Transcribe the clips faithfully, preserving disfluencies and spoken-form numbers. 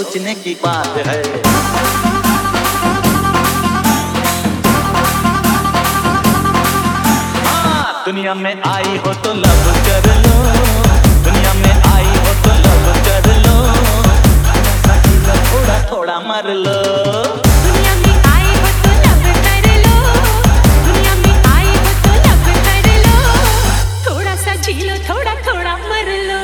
सोचने की बात है। हाँ, दुनिया में आई हो तो लव कर लो, दुनिया में आई हो तो लव कर लो, थोड़ा थोड़ा मर लो। दुनिया में आई हो तो लव कर लो, दुनिया में आई हो तो लव कर लो, थोड़ा सा जी लो, थोड़ा थोड़ा मर लो।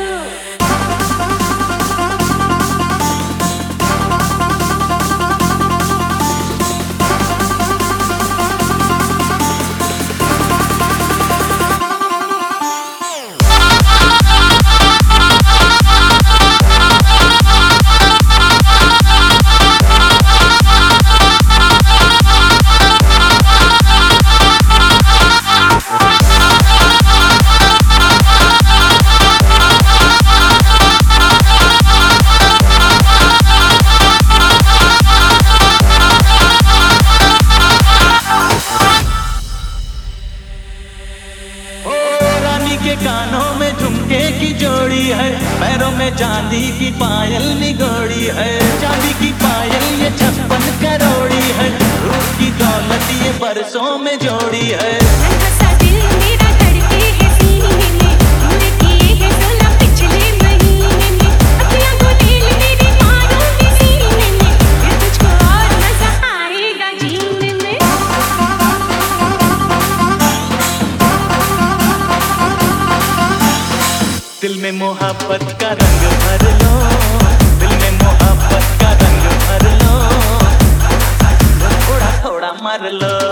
के कानों में झुमके की जोड़ी है, पैरों में चांदी की पायल निगोड़ी है। चांदी की पायल ये छप्पन करोड़ी है, रूप की दौलत ये बरसों में जोड़ी है। दिल में मोहब्बत का रंग भर लो, दिल में मोहब्बत का रंग भर लो, थोड़ा थोड़ा मर लो।